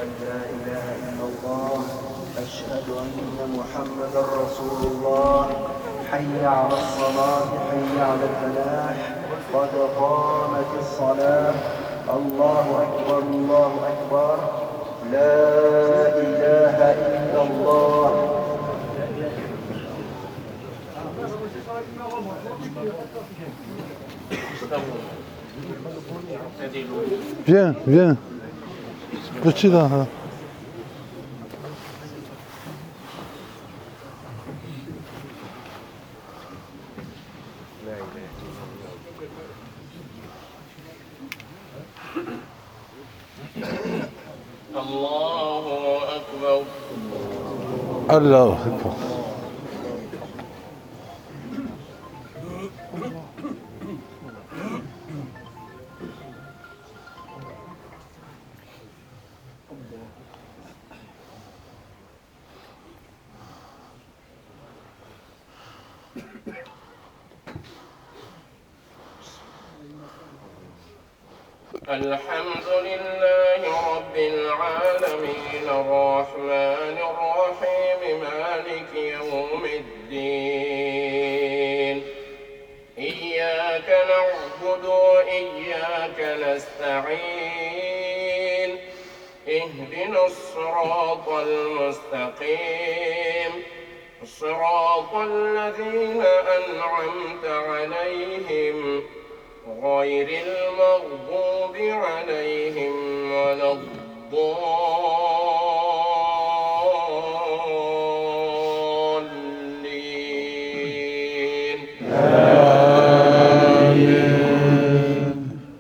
أن لا إله إلا الله أشهد أن محمدا رسول الله حي على الصلاة حي على الفلاح قد قامت الصلاة الله أكبر الله أكبر لا إله إلا الله. Viens, viens. Petit là. الله أكبر. الله أكبر. الحمد لله رب العالمين الرحمن الرحيم مالك يوم الدين إياك نعبد وإياك نستعين اهدنا الصراط المستقيم صراط الذين أنعمت عليهم غير المغضوب عليهم ولا الضالين. آمين.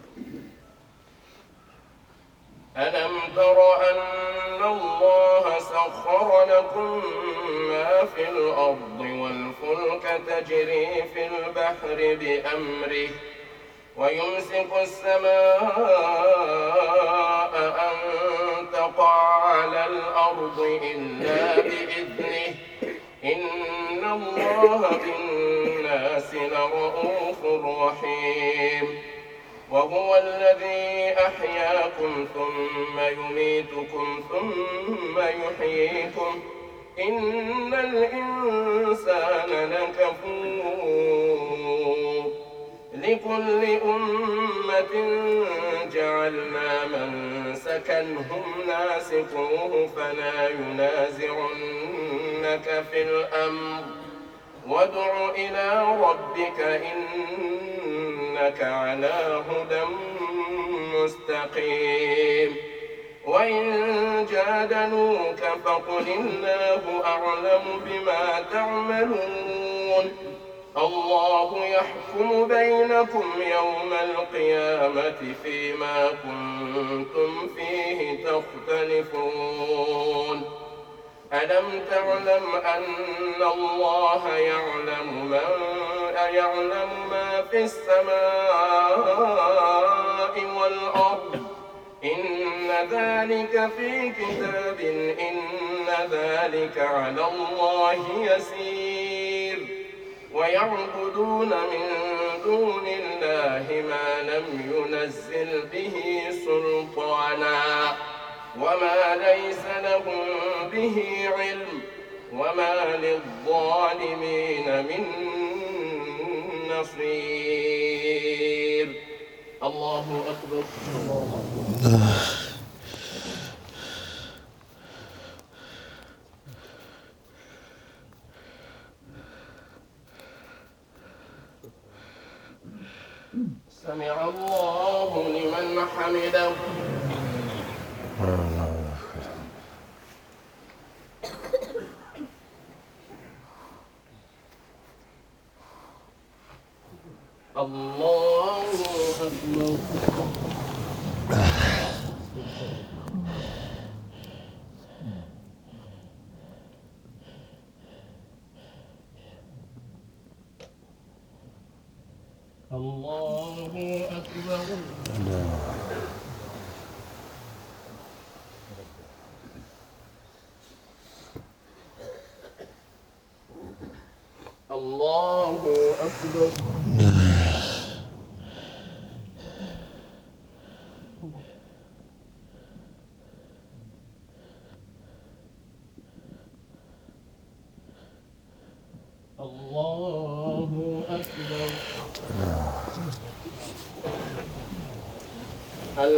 ألم تر أن الله سخر لكم ما في الأرض والفلك تجري في البحر بأمره ويمسك السماء أن تقع على الأرض إلا بإذنه إن الله بالناس لرؤوف رحيم. وهو الذي أحياكم ثم يميتكم ثم يحييكم إن الإنسان لكفور. لكل أمة جعلنا منسكا هم ناسكوه فلا ينازعنك في الأمر وادع إلى ربك إنك على هدى مستقيم. وإن جادلوك فقل الله أعلم بما تعملون الله يحكم بينكم يوم القيامة فيما كنتم فيه تختلفون. ألم تعلم أن الله يعلم ما في السماء والأرض إن ذلك في كتاب إن ذلك على الله يسير. ويعبدون من دون الله ما لم ينزل به سلطانا وما ليس لهم به علم وما للظالمين من نصير. الله أكبر. سمع الله لمن حمده. الله أكبر. الله أكبر. الله أكبر.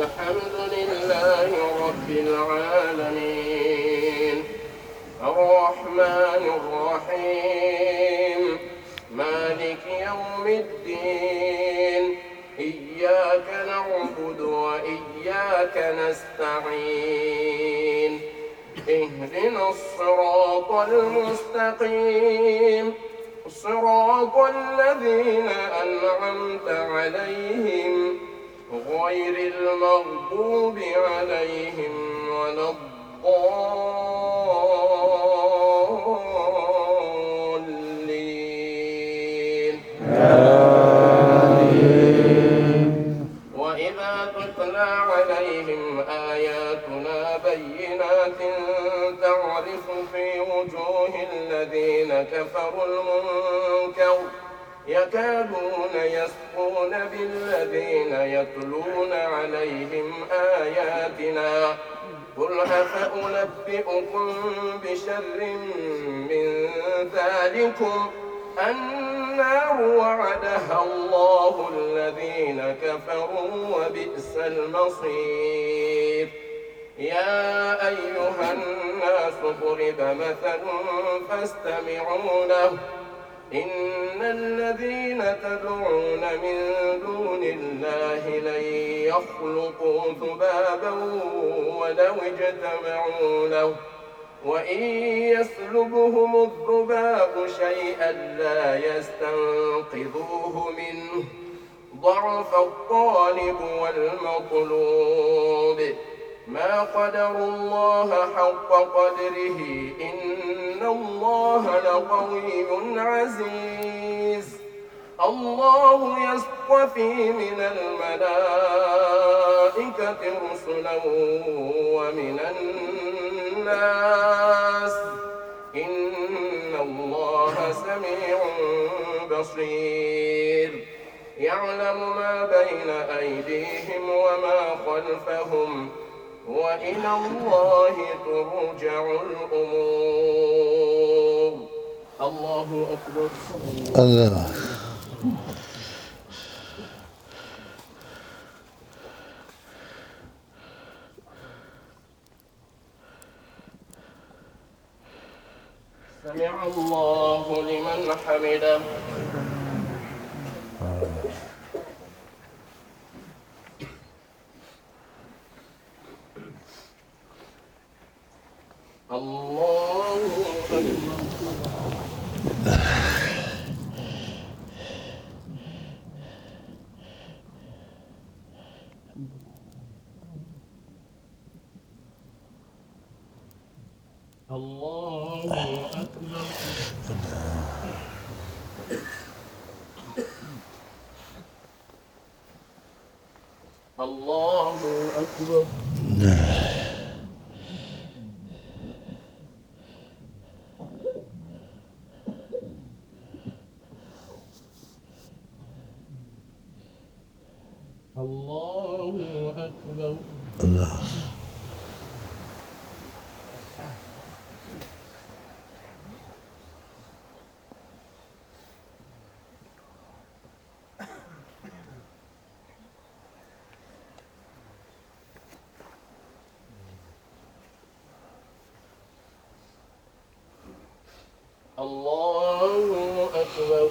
الحمد لله رب العالمين الرحمن الرحيم مالك يوم الدين إياك نعبد وإياك نستعين اهدنا الصراط المستقيم صراط الذين أنعمت عليهم غير المغضوب عليهم ولا الضالين وإذا تتلى عليهم آياتنا بينات تعرف في وجوه الذين كفروا المنكر يكادون يسقون بالذين يتلون عليهم آياتنا قل أفأنبئكم بشر من ذلكم النار وعدها الله الذين كفروا وبئس المصير يا أيها الناس ضرب مثل فاستمعوا له إن الذين تدعون من دون الله لن يخلقوا ذبابا ولو اجتمعوا له وإن يسلبهم الذباب شيئا لا يستنقذوه منه ضعف الطالب والمطلوب ما قدروا الله حق قدره إن الله لقوي عزيز الله يصطفي من الملائكة رسلا ومن الناس إن الله سميع بصير يعلم ما بين أيديهم وما خلفهم وإلى الله ترجع الأمور الله أكبر الله سمع الله لمن حمده الله أكبر الله أكبر الله أكبر الله أكبر الله الله أكبر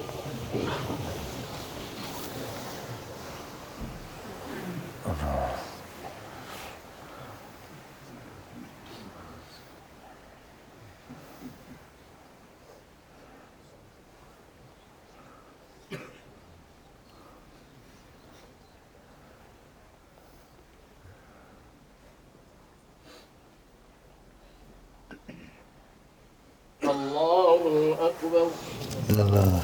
الله أكبر الله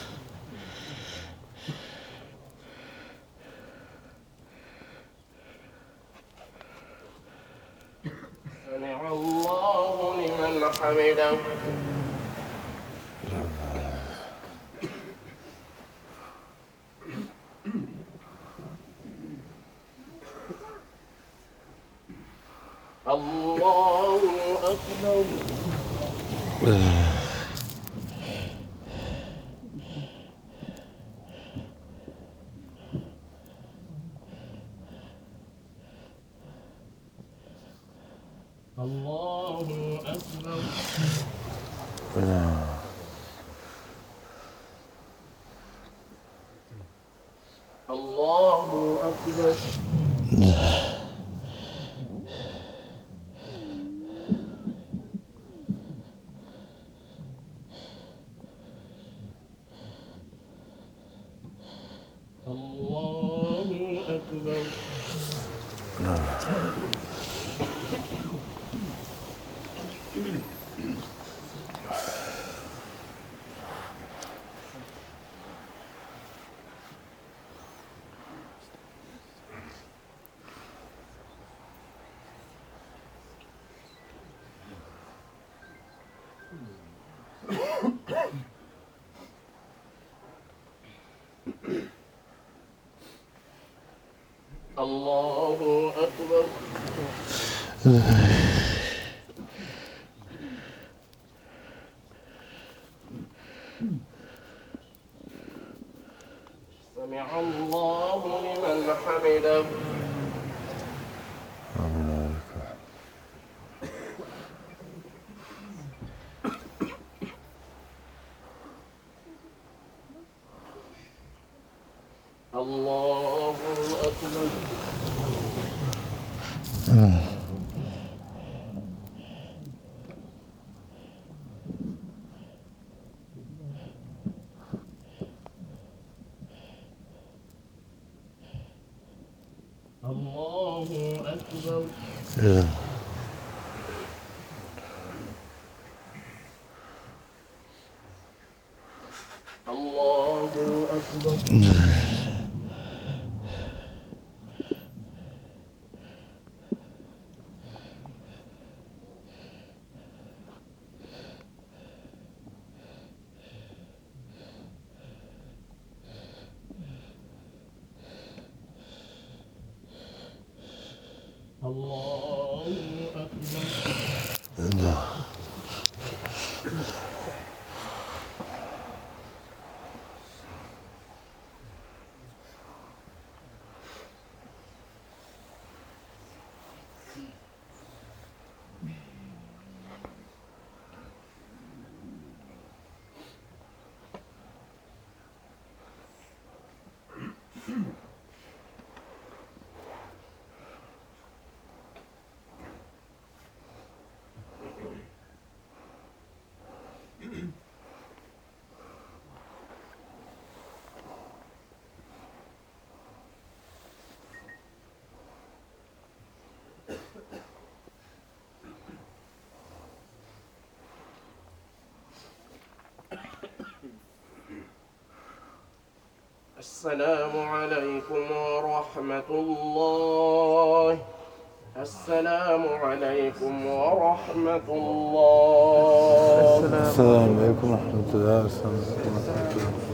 سمع الله لمن حمده الله أكبر الله أكبر. الله أكبر. الله أكبر. الله أكبر. سمع الله لمن حمده. الله أكبر. الله أكبر. الله أكبر. الله أكبر. السلام عليكم ورحمة الله. السلام عليكم ورحمة الله. السلام عليكم ورحمة الله وبركاته.